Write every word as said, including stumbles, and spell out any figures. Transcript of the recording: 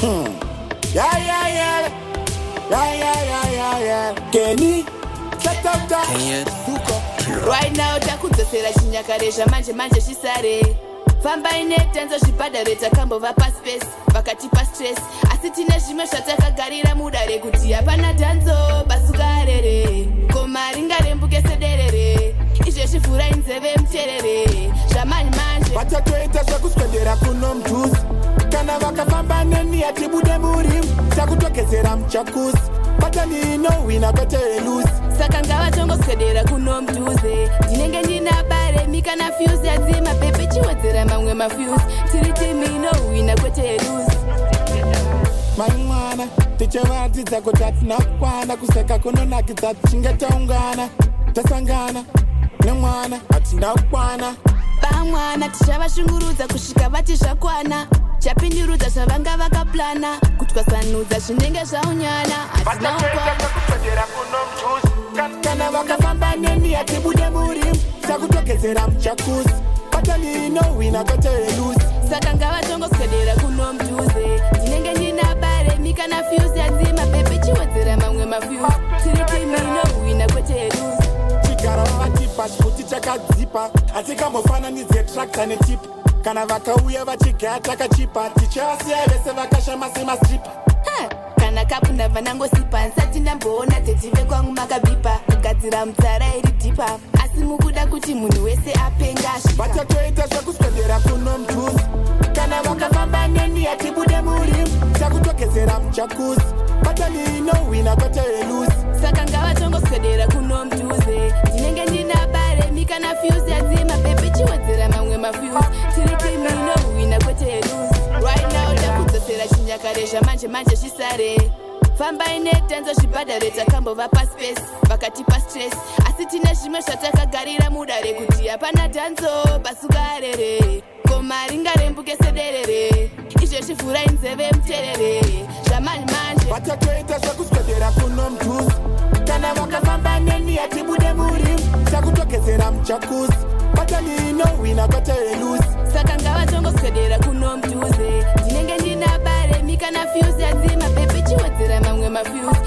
Hmm. Yeah, yeah, yeah. Yeah, yeah, yeah, yeah, yeah. Kenny, set up that. Right now, takudzosera chinyakaresha manje manje shisare. Famba ine tenzo zvipadare takambova paspace vakatipa stress asi tine zvimwe zvatakagarira mudare kuti hapana dhanzo basukarere koma ringarembuke sederere izve zvivhura inzeve muterere zvamanje manje vatatoita zvekuswedera kuno mudhuzi kana vakafamba neni yatibude murimu takutogezera muchakuzi patani inowina kwete elusi saka ngavatongoswedera kuno mudhuze ndinenge ndina bare mikana fuse yadzima pepe chiwedzera mamwe mafuse tiri timi inowina kwete elusi mai mwana tichivatidza kuti hatina kukwana kuseka kunonakidza tichinge taungana tasangana nemwana hatina kukwana bamwana tichavashungurudza kusvika vati zvakwana chapindurudza zvavanga vakaplana kutwasanudza zvinenge zvaunyana hatina kukwana kana vakafamba neni yatibude murimu takutogezera muchakuzi patani inowina kwete elusi saka ngavatongoswedera kuno mudhuze ndinenge ndina bare mikana fuse yadzima pepe chiwedzera mamwe mafuse tiri timi inowina kwete elusi chigara vavatipa chikuti chakadzipa hatikambofananidze trakta netipa kana vakauya vachigaya takachipa tichivasiya vese vakashama semastripa kana kapunda vanangosipa nsati ndamboona tetive kwangu makabipa kugadzira mutsara iri dhipa asi mukuda kuti munhu wese apenga vatatoita zvekuswedera kuno mudhuzi kana vakafamba neni yatibude murimu takutogezera muchakuzi patani inowina kwete elusi saka ngavatongoswedera kuno mudhuze ndinenge ndina bare mikana fuse yadzima pepe chiwedzera mamwe mafuse tiri timi inowina kwete elusi right now takudzosera chinyakaresha manje manje shisare famba ine tenzo zvibhadhare takambova paspace vakatipa stress asi tine zvimwe zvatakagarira mudare kuti hapana dhanzo basukarere koma ringarembuke sederere izve zvivhura inzeve muterere zvamanje manje vatatoita zvekuswedera kuno mudhuzi kana vakafamba neni yatibude murimu takutogezera muchakuzi patani inowina kwete elusi saka ngavatongoswedera kuno mudhuze ndinenge ndina bare mikana fuse yadzima pepe chiwedzera mamwe mafuse